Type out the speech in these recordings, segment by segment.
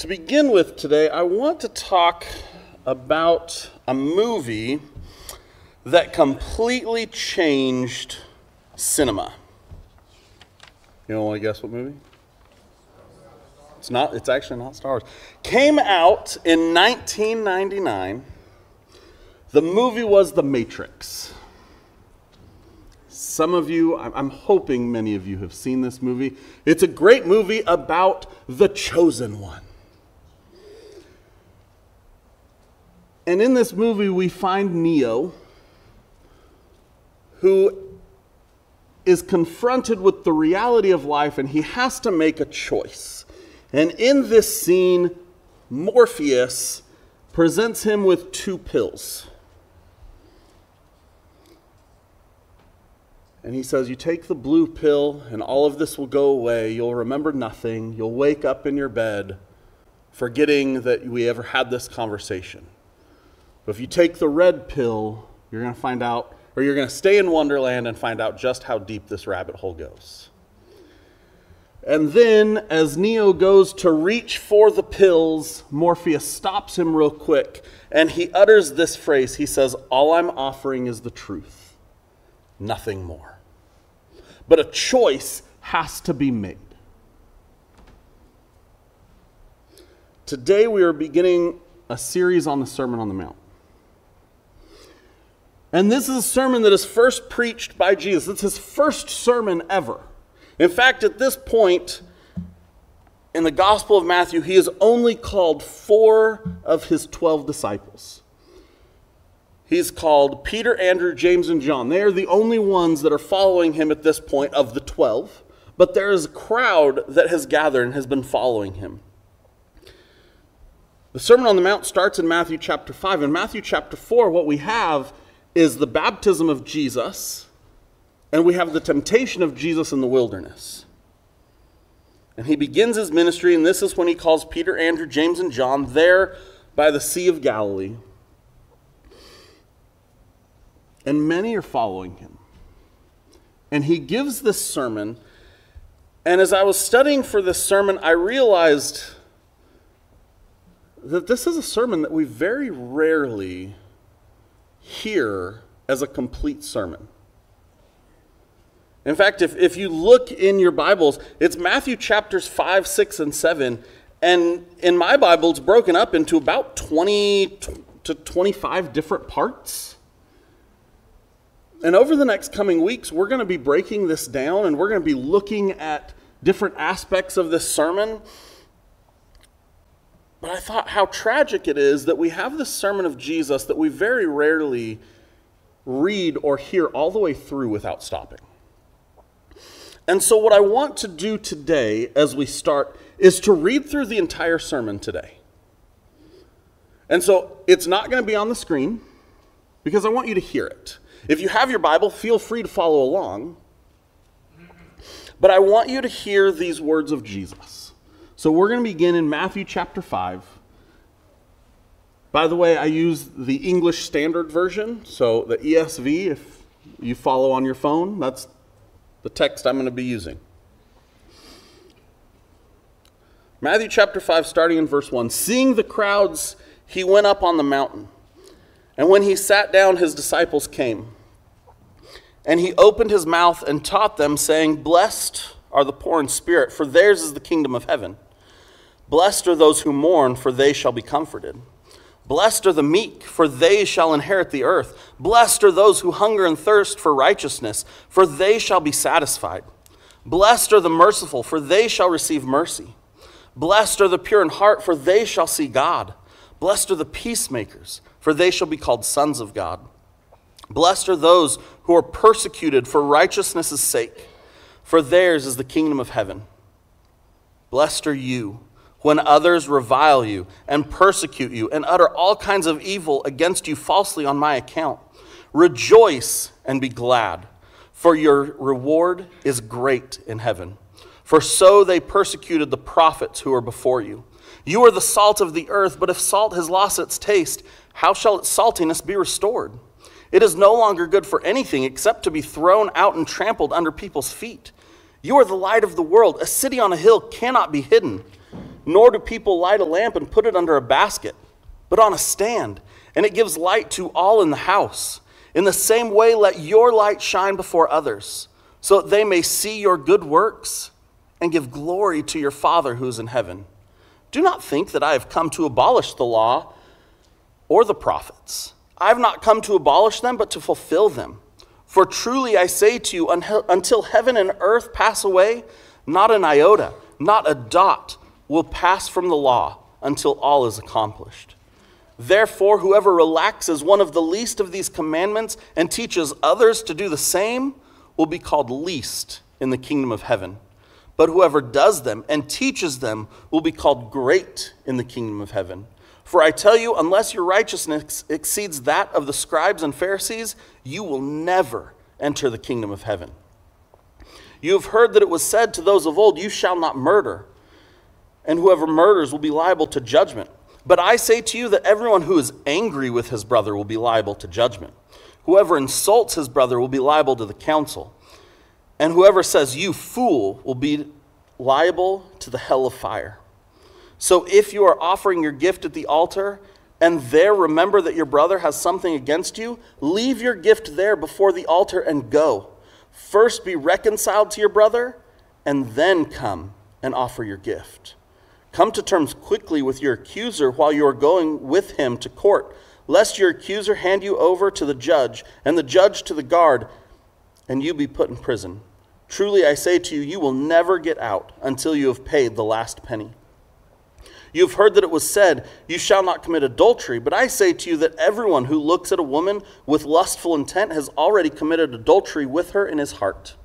To begin with today, I want to talk about a movie that completely changed cinema. You don't want to guess what movie? It's actually not Star Wars. Came out in 1999. The movie was The Matrix. Some of you, I'm hoping many of you have seen this movie. It's a great movie about the chosen one. And in this movie, we find Neo, who is confronted with the reality of life, and he has to make a choice. And in this scene, Morpheus presents him with two pills. And he says, you take the blue pill, and all of this will go away. You'll remember nothing. You'll wake up in your bed, forgetting that we ever had this conversation. But if you take the red pill, you're going to find out, or you're going to stay in Wonderland and find out just how deep this rabbit hole goes. And then, as Neo goes to reach for the pills, Morpheus stops him real quick, and he utters this phrase. He says, all I'm offering is the truth, nothing more. But a choice has to be made. Today we are beginning a series on the Sermon on the Mount. And this is a sermon that is first preached by Jesus. It's his first sermon ever. In fact, at this point in the Gospel of Matthew, he has only called 4 of his 12 disciples. He's called Peter, Andrew, James, and John. They are the only ones that are following him at this point of the 12. But there is a crowd that has gathered and has been following him. The Sermon on the Mount starts in Matthew chapter 5. In Matthew chapter 4, what we have is the baptism of Jesus, and we have the temptation of Jesus in the wilderness. And he begins his ministry, and this is when he calls Peter, Andrew, James, and John there by the Sea of Galilee. And many are following him. And he gives this sermon, and as I was studying for this sermon, I realized that this is a sermon that we very rarely hear as a complete sermon. In fact, if you look in your Bibles, it's Matthew chapters 5, 6, and 7. And in my Bible, it's broken up into about 20 to 25 different parts. And over the next coming weeks, we're going to be breaking this down, and we're going to be looking at different aspects of this sermon. But I thought how tragic it is that we have this sermon of Jesus that we very rarely read or hear all the way through without stopping. And so what I want to do today as we start is to read through the entire sermon today. And so it's not going to be on the screen because I want you to hear it. If you have your Bible, feel free to follow along. But I want you to hear these words of Jesus. So we're going to begin in Matthew chapter 5. By the way, I use the English Standard Version, so the ESV, if you follow on your phone, that's the text I'm going to be using. Matthew chapter 5, starting in verse 1. Seeing the crowds, he went up on the mountain. And when he sat down, his disciples came. And he opened his mouth and taught them, saying, Blessed are the poor in spirit, for theirs is the kingdom of heaven. Blessed are those who mourn, for they shall be comforted. Blessed are the meek, for they shall inherit the earth. Blessed are those who hunger and thirst for righteousness, for they shall be satisfied. Blessed are the merciful, for they shall receive mercy. Blessed are the pure in heart, for they shall see God. Blessed are the peacemakers, for they shall be called sons of God. Blessed are those who are persecuted for righteousness' sake, for theirs is the kingdom of heaven. Blessed are you when others revile you and persecute you and utter all kinds of evil against you falsely on my account. Rejoice and be glad, for your reward is great in heaven. For so they persecuted the prophets who were before you. You are the salt of the earth, but if salt has lost its taste, how shall its saltiness be restored? It is no longer good for anything except to be thrown out and trampled under people's feet. You are the light of the world. A city on a hill cannot be hidden. Nor do people light a lamp and put it under a basket, but on a stand, and it gives light to all in the house. In the same way, let your light shine before others, so that they may see your good works and give glory to your Father who is in heaven. Do not think that I have come to abolish the law or the prophets. I have not come to abolish them, but to fulfill them. For truly I say to you, until heaven and earth pass away, not an iota, not a dot will pass from the law until all is accomplished. Therefore, whoever relaxes one of the least of these commandments and teaches others to do the same will be called least in the kingdom of heaven. But whoever does them and teaches them will be called great in the kingdom of heaven. For I tell you, unless your righteousness exceeds that of the scribes and Pharisees, you will never enter the kingdom of heaven. You have heard that it was said to those of old, you shall not murder, and whoever murders will be liable to judgment. But I say to you that everyone who is angry with his brother will be liable to judgment. Whoever insults his brother will be liable to the council. And whoever says, you fool, will be liable to the hell of fire. So if you are offering your gift at the altar, and there remember that your brother has something against you, leave your gift there before the altar and go. First be reconciled to your brother, and then come and offer your gift. Come to terms quickly with your accuser while you are going with him to court, lest your accuser hand you over to the judge, and the judge to the guard, and you be put in prison. Truly I say to you, you will never get out until you have paid the last penny. You have heard that it was said, you shall not commit adultery. But I say to you that everyone who looks at a woman with lustful intent has already committed adultery with her in his heart.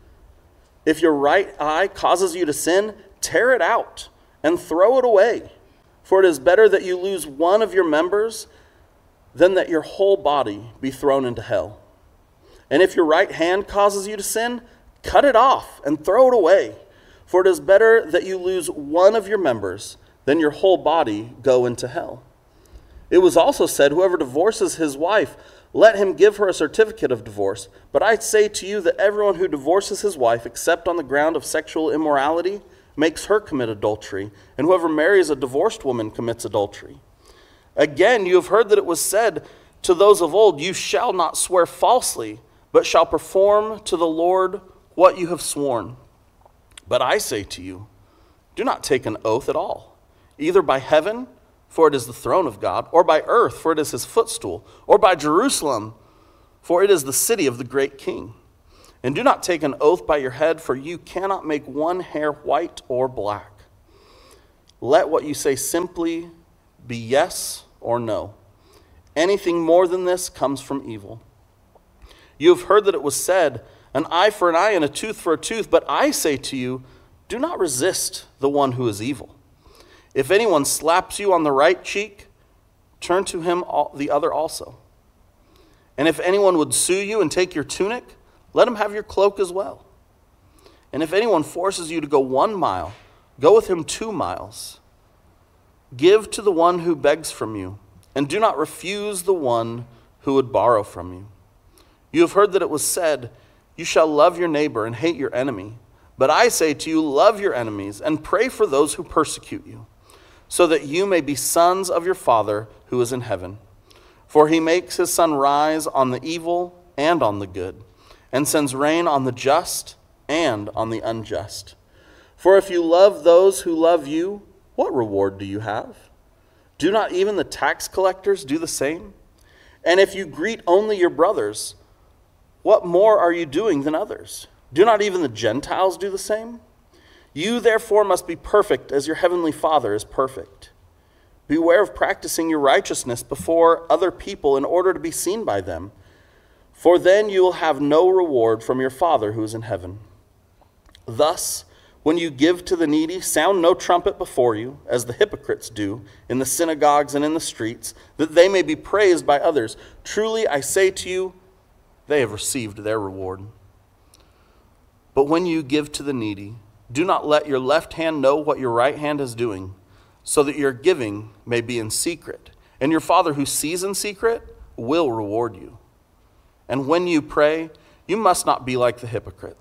If your right eye causes you to sin, tear it out and throw it away. For it is better that you lose one of your members than that your whole body be thrown into hell. And if your right hand causes you to sin, cut it off and throw it away. For it is better that you lose one of your members then your whole body go into hell. It was also said, whoever divorces his wife, let him give her a certificate of divorce. But I say to you that everyone who divorces his wife, except on the ground of sexual immorality, makes her commit adultery, and whoever marries a divorced woman commits adultery. Again, you have heard that it was said to those of old, you shall not swear falsely, but shall perform to the Lord what you have sworn. But I say to you, do not take an oath at all, either by heaven, for it is the throne of God, or by earth, for it is his footstool, or by Jerusalem, for it is the city of the great king. And do not take an oath by your head, for you cannot make one hair white or black. Let what you say simply be yes or no. Anything more than this comes from evil. You have heard that it was said, an eye for an eye and a tooth for a tooth, but I say to you, do not resist the one who is evil. If anyone slaps you on the right cheek, turn to him the other also. And if anyone would sue you and take your tunic, let him have your cloak as well. And if anyone forces you to go 1 mile, go with him 2 miles. Give to the one who begs from you, and do not refuse the one who would borrow from you. You have heard that it was said, you shall love your neighbor and hate your enemy. But I say to you, love your enemies and pray for those who persecute you, so that you may be sons of your Father who is in heaven. For he makes his sun rise on the evil and on the good, and sends rain on the just and on the unjust. For if you love those who love you, what reward do you have? Do not even the tax collectors do the same? And if you greet only your brothers, what more are you doing than others? Do not even the Gentiles do the same? You therefore must be perfect as your heavenly Father is perfect. Beware of practicing your righteousness before other people in order to be seen by them, for then you will have no reward from your Father who is in heaven. Thus, when you give to the needy, sound no trumpet before you, as the hypocrites do in the synagogues and in the streets, that they may be praised by others. Truly, I say to you, they have received their reward. But when you give to the needy, do not let your left hand know what your right hand is doing, so that your giving may be in secret. And your Father who sees in secret will reward you. And when you pray, you must not be like the hypocrites,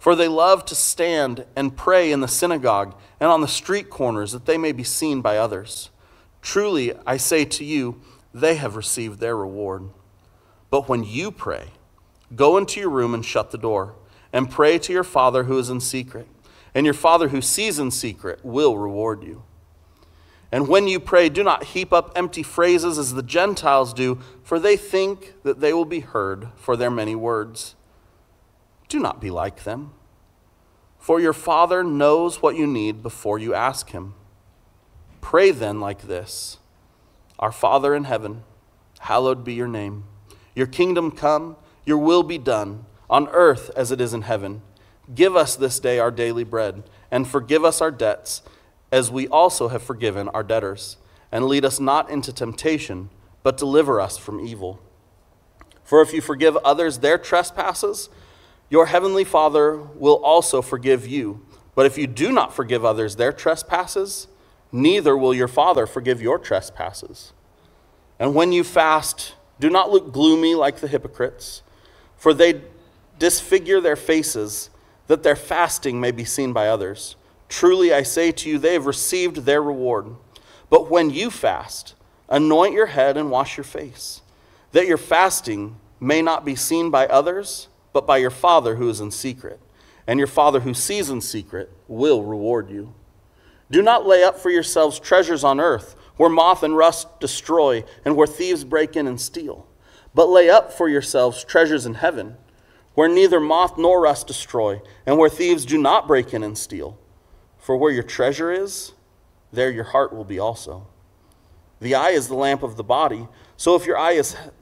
For they love to stand and pray in the synagogue and on the street corners that they may be seen by others. Truly, I say to you, they have received their reward. But when you pray, go into your room and shut the door, and pray to your Father who is in secret, and your Father who sees in secret will reward you. And when you pray, do not heap up empty phrases as the Gentiles do, for they think that they will be heard for their many words. Do not be like them, for your Father knows what you need before you ask him. Pray then like this: Our Father in heaven, hallowed be your name. Your kingdom come, your will be done, on earth as it is in heaven. Give us this day our daily bread, and forgive us our debts, as we also have forgiven our debtors. And lead us not into temptation, but deliver us from evil. For if you forgive others their trespasses, your heavenly Father will also forgive you. But if you do not forgive others their trespasses, neither will your Father forgive your trespasses. And when you fast, do not look gloomy like the hypocrites, for they disfigure their faces, that their fasting may be seen by others. Truly I say to you, they have received their reward. But when you fast, anoint your head and wash your face, that your fasting may not be seen by others, but by your Father who is in secret. And your Father who sees in secret will reward you. Do not lay up for yourselves treasures on earth, where moth and rust destroy, and where thieves break in and steal. But lay up for yourselves treasures in heaven, where neither moth nor rust destroy, and where thieves do not break in and steal. For where your treasure is, there your heart will be also. The eye is the lamp of the body, so if your eye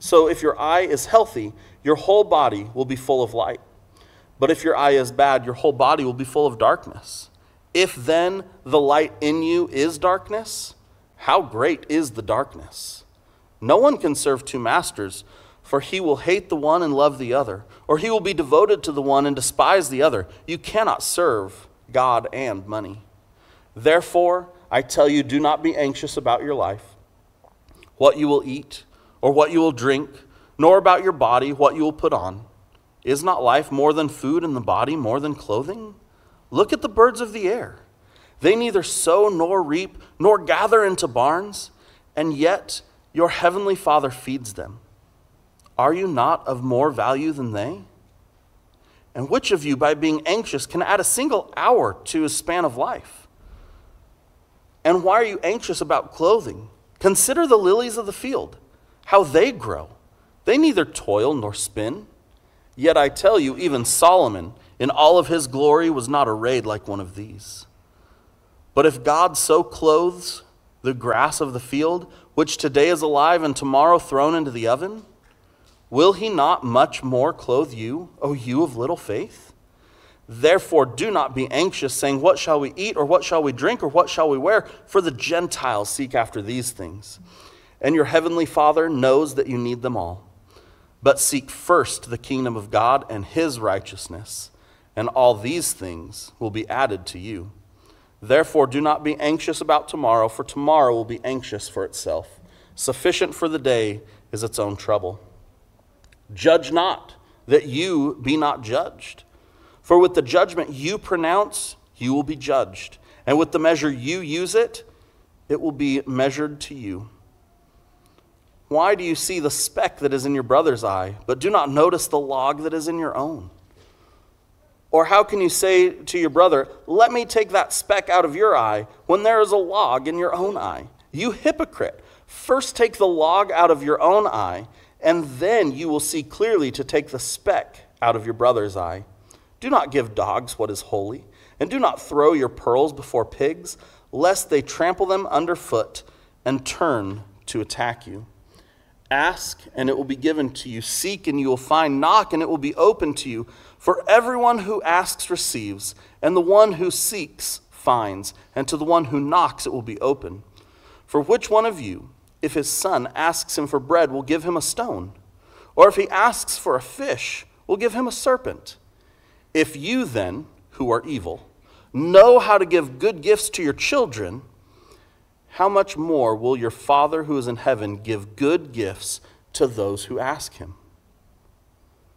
is healthy, your whole body will be full of light. But if your eye is bad, your whole body will be full of darkness. If then the light in you is darkness, how great is the darkness? No one can serve two masters, for he will hate the one and love the other, or he will be devoted to the one and despise the other. You cannot serve God and money. Therefore, I tell you, do not be anxious about your life, what you will eat or what you will drink, nor about your body, what you will put on. Is not life more than food and the body more than clothing? Look at the birds of the air. They neither sow nor reap nor gather into barns, and yet your heavenly Father feeds them. Are you not of more value than they? And which of you, by being anxious, can add a single hour to his span of life? And why are you anxious about clothing? Consider the lilies of the field, how they grow. They neither toil nor spin. Yet I tell you, even Solomon, in all of his glory, was not arrayed like one of these. But if God so clothes the grass of the field, which today is alive and tomorrow thrown into the oven, will he not much more clothe you, O you of little faith? Therefore do not be anxious, saying, what shall we eat, or what shall we drink, or what shall we wear? For the Gentiles seek after these things. And your heavenly Father knows that you need them all. But seek first the kingdom of God and his righteousness, and all these things will be added to you. Therefore do not be anxious about tomorrow, for tomorrow will be anxious for itself. Sufficient for the day is its own trouble. Judge not, that you be not judged. For with the judgment you pronounce, you will be judged. And with the measure you use it, it will be measured to you. Why do you see the speck that is in your brother's eye, but do not notice the log that is in your own? Or how can you say to your brother, let me take that speck out of your eye, when there is a log in your own eye? You hypocrite, first take the log out of your own eye, and then you will see clearly to take the speck out of your brother's eye. Do not give dogs what is holy, and do not throw your pearls before pigs, lest they trample them underfoot and turn to attack you. Ask, and it will be given to you. Seek, and you will find. Knock, and it will be opened to you. For everyone who asks receives, and the one who seeks finds, and to the one who knocks it will be open. For which one of you, if his son asks him for bread, will give him a stone? Or if he asks for a fish, will give him a serpent? If you then, who are evil, know how to give good gifts to your children, how much more will your Father who is in heaven give good gifts to those who ask him?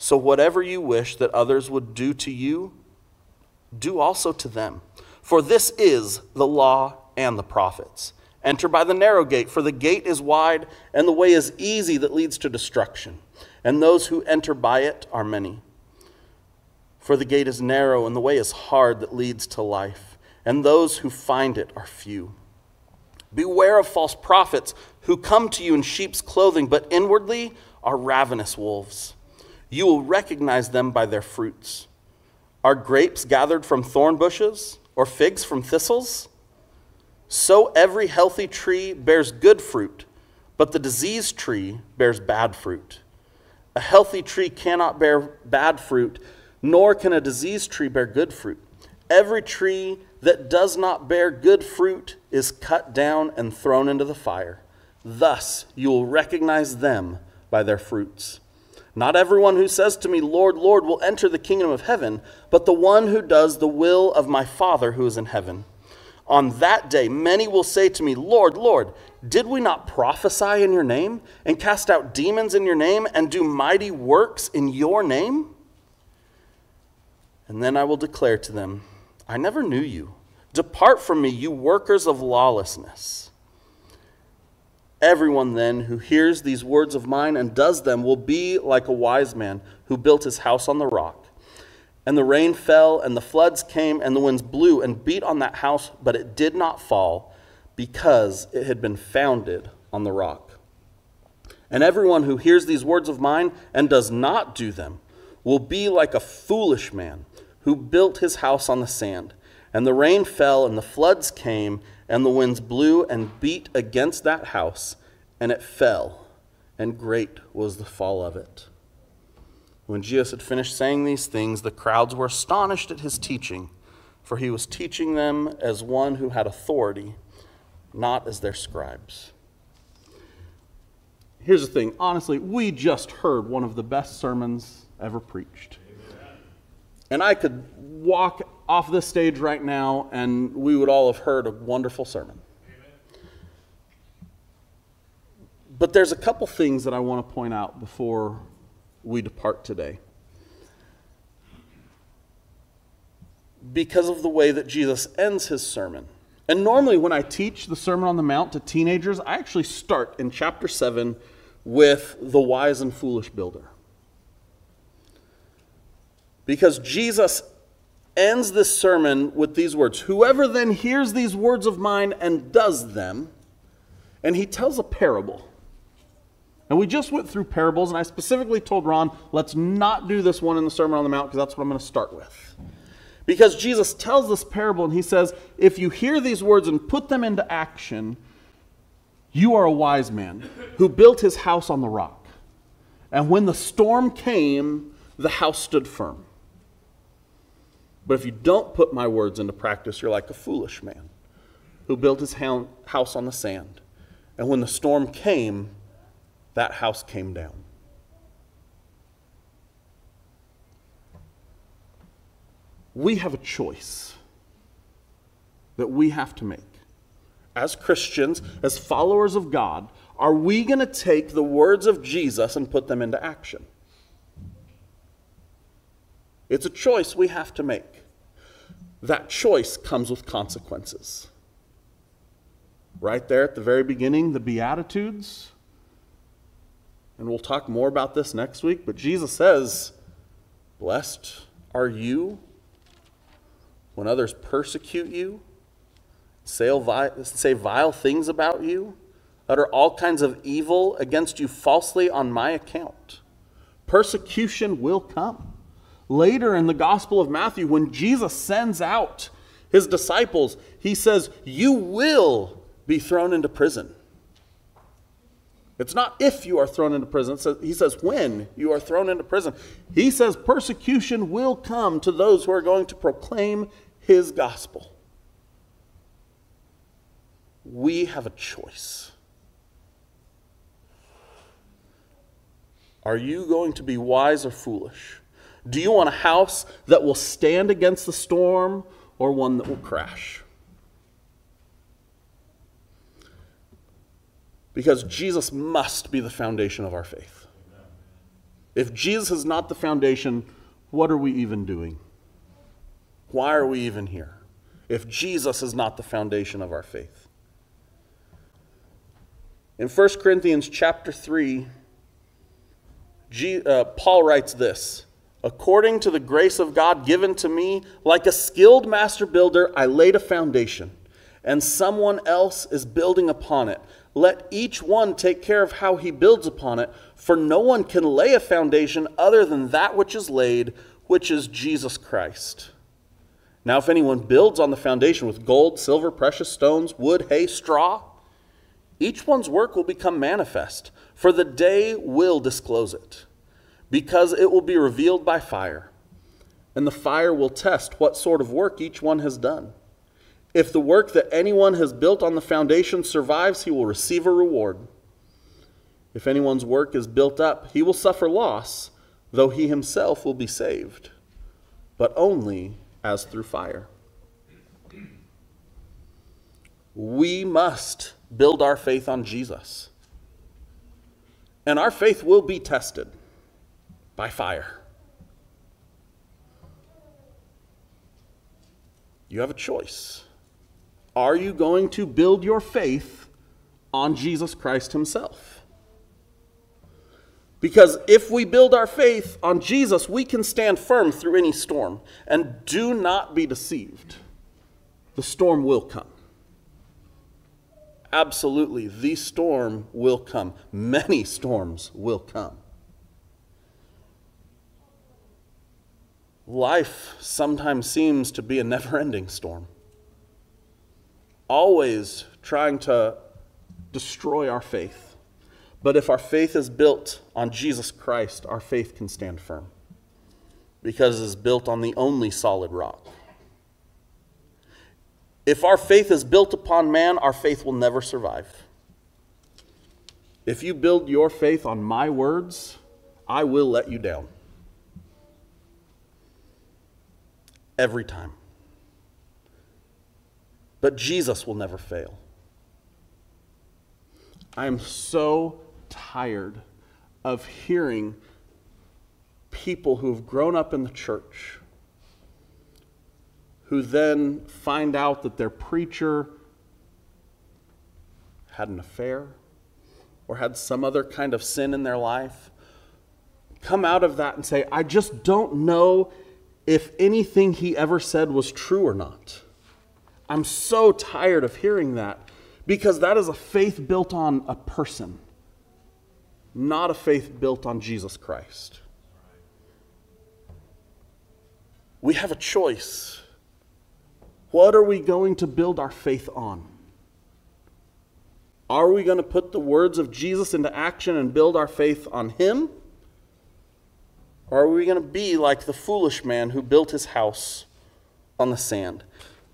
So whatever you wish that others would do to you, do also to them. For this is the law and the prophets. Enter by the narrow gate, for the gate is wide and the way is easy that leads to destruction, and those who enter by it are many. For the gate is narrow and the way is hard that leads to life, and those who find it are few. Beware of false prophets who come to you in sheep's clothing, but inwardly are ravenous wolves. You will recognize them by their fruits. Are grapes gathered from thorn bushes, or figs from thistles? So every healthy tree bears good fruit, but the diseased tree bears bad fruit. A healthy tree cannot bear bad fruit, nor can a diseased tree bear good fruit. Every tree that does not bear good fruit is cut down and thrown into the fire. Thus you will recognize them by their fruits. Not everyone who says to me, Lord, Lord, will enter the kingdom of heaven, but the one who does the will of my Father who is in heaven. On that day, many will say to me, Lord, Lord, did we not prophesy in your name and cast out demons in your name and do mighty works in your name? And then I will declare to them, I never knew you. Depart from me, you workers of lawlessness. Everyone then who hears these words of mine and does them will be like a wise man who built his house on the rock. And the rain fell, and the floods came, and the winds blew and beat on that house, but it did not fall, because it had been founded on the rock. And everyone who hears these words of mine and does not do them will be like a foolish man who built his house on the sand. And the rain fell, and the floods came, and the winds blew and beat against that house, and it fell, and great was the fall of it. When Jesus had finished saying these things, the crowds were astonished at his teaching, for he was teaching them as one who had authority, not as their scribes. Here's the thing. Honestly, we just heard one of the best sermons ever preached. And I could walk off this stage right now and we would all have heard a wonderful sermon. But there's a couple things that I want to point out before we depart today. Because of the way that Jesus ends his sermon. And normally when I teach the Sermon on the Mount to teenagers, I actually start in chapter 7 with the wise and foolish builder. Because Jesus ends this sermon with these words, whoever then hears these words of mine and does them, and he tells a parable. And we just went through parables, and I specifically told Ron, let's not do this one in the Sermon on the Mount, because that's what I'm going to start with. Because Jesus tells this parable, and he says, if you hear these words and put them into action, you are a wise man who built his house on the rock. And when the storm came, the house stood firm. But if you don't put my words into practice, you're like a foolish man who built his house on the sand. And when the storm came, that house came down. We have a choice that we have to make. As Christians, as followers of God, are we going to take the words of Jesus and put them into action? It's a choice we have to make. That choice comes with consequences. Right there at the very beginning, the Beatitudes. And we'll talk more about this next week, but Jesus says, blessed are you when others persecute you, say vile things about you, utter all kinds of evil against you falsely on my account. Persecution will come. Later in the Gospel of Matthew, when Jesus sends out his disciples, he says, you will be thrown into prison. It's not if you are thrown into prison. He says when you are thrown into prison. He says persecution will come to those who are going to proclaim his gospel. We have a choice. Are you going to be wise or foolish? Do you want a house that will stand against the storm or one that will crash? Because Jesus must be the foundation of our faith. If Jesus is not the foundation, what are we even doing? Why are we even here? If Jesus is not the foundation of our faith. In 1 Corinthians chapter 3, Paul writes this: according to the grace of God given to me, like a skilled master builder, I laid a foundation, and someone else is building upon it. Let each one take care of how he builds upon it, for no one can lay a foundation other than that which is laid, which is Jesus Christ. Now if anyone builds on the foundation with gold, silver, precious stones, wood, hay, straw, each one's work will become manifest, for the day will disclose it, because it will be revealed by fire, and the fire will test what sort of work each one has done. If the work that anyone has built on the foundation survives, he will receive a reward. If anyone's work is built up, he will suffer loss, though he himself will be saved, but only as through fire. We must build our faith on Jesus. And our faith will be tested by fire. You have a choice. Are you going to build your faith on Jesus Christ himself? Because if we build our faith on Jesus, we can stand firm through any storm. And do not be deceived. The storm will come. Absolutely, the storm will come. Many storms will come. Life sometimes seems to be a never-ending storm. Always trying to destroy our faith. But if our faith is built on Jesus Christ, our faith can stand firm, because it is built on the only solid rock. If our faith is built upon man, our faith will never survive. If you build your faith on my words, I will let you down. Every time. But Jesus will never fail. I am so tired of hearing people who have grown up in the church who then find out that their preacher had an affair or had some other kind of sin in their life, come out of that and say, I just don't know if anything he ever said was true or not. I'm so tired of hearing that, because that is a faith built on a person, not a faith built on Jesus Christ. We have a choice. What are we going to build our faith on? Are we going to put the words of Jesus into action and build our faith on him? Or are we going to be like the foolish man who built his house on the sand?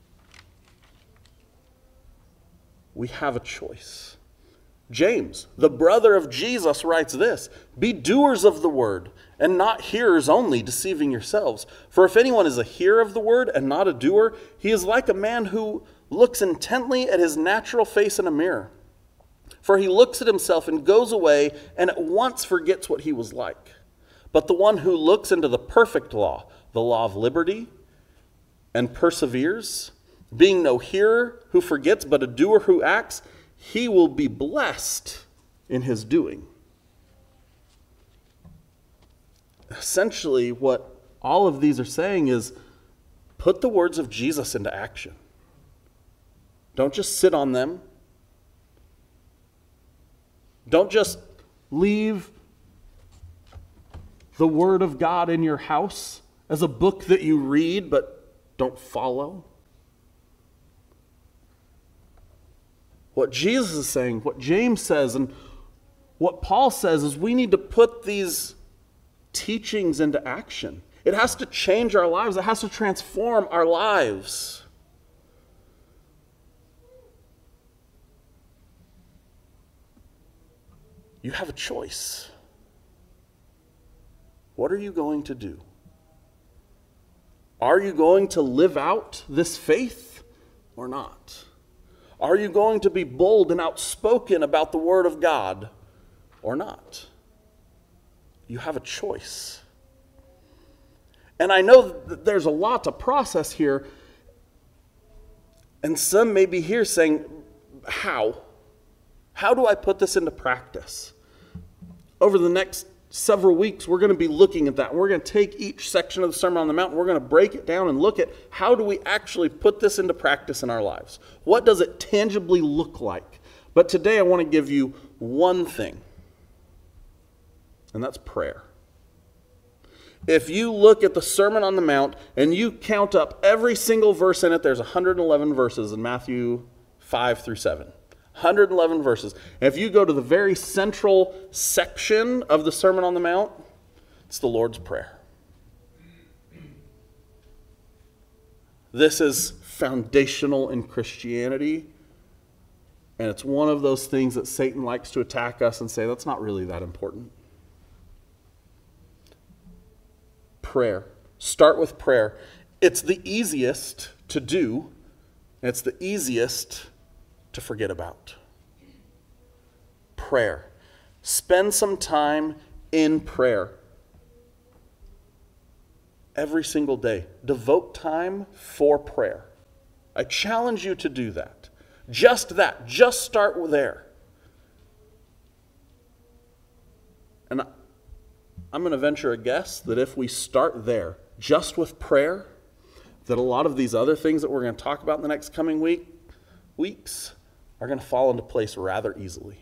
We have a choice. James, the brother of Jesus, writes this: be doers of the word, and not hearers only, deceiving yourselves. For if anyone is a hearer of the word and not a doer, he is like a man who looks intently at his natural face in a mirror. For he looks at himself and goes away and at once forgets what he was like. But the one who looks into the perfect law, the law of liberty, and perseveres, being no hearer who forgets, but a doer who acts, he will be blessed in his doing. Essentially, what all of these are saying is, put the words of Jesus into action. Don't just sit on them. Don't just leave the Word of God in your house as a book that you read but don't follow. What Jesus is saying, what James says, and what Paul says is we need to put these teachings into action. It has to change our lives. It has to transform our lives. You have a choice. What are you going to do? Are you going to live out this faith or not? Are you going to be bold and outspoken about the Word of God or not? you have a choice. And I know that there's a lot to process here, and some may be here saying, how? How do I put this into practice? Over the next several weeks, we're going to be looking at that. We're going to take each section of the Sermon on the Mount, and we're going to break it down and look at how do we actually put this into practice in our lives? What does it tangibly look like? But today I want to give you one thing, and that's prayer. If you look at the Sermon on the Mount and you count up every single verse in it, there's 111 verses in Matthew 5 through 7. 111 verses. And if you go to the very central section of the Sermon on the Mount, it's the Lord's Prayer. This is foundational in Christianity, and it's one of those things that Satan likes to attack us and say, that's not really that important. Prayer. Start with prayer. It's the easiest to do, and it's the easiest to forget about. Prayer. Spend some time in prayer. Every single day. Devote time for prayer. I challenge you to do that. Just that. Just start there. And I'm going to venture a guess that if we start there, just with prayer, that a lot of these other things that we're going to talk about in the next coming weeks are going to fall into place rather easily.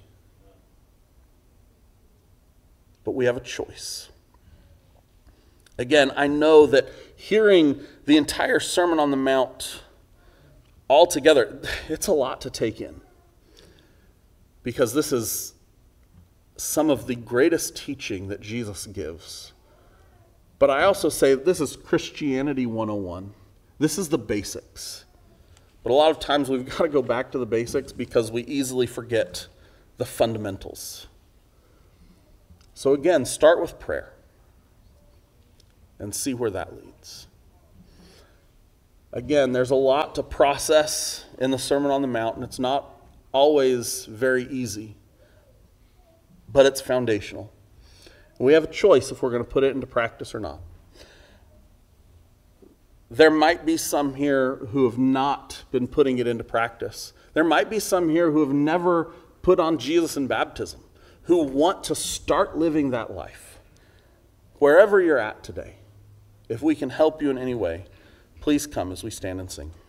But we have a choice. Again, I know that hearing the entire Sermon on the Mount all together, it's a lot to take in. Because this is some of the greatest teaching that Jesus gives. But I also say this is Christianity 101. This is the basics. But a lot of times we've got to go back to the basics because we easily forget the fundamentals. So again, start with prayer and see where that leads. Again, there's a lot to process in the Sermon on the Mount, and it's not always very easy. But it's foundational. We have a choice if we're going to put it into practice or not. There might be some here who have not been putting it into practice. There might be some here who have never put on Jesus in baptism, who want to start living that life. Wherever you're at today, if we can help you in any way, please come as we stand and sing.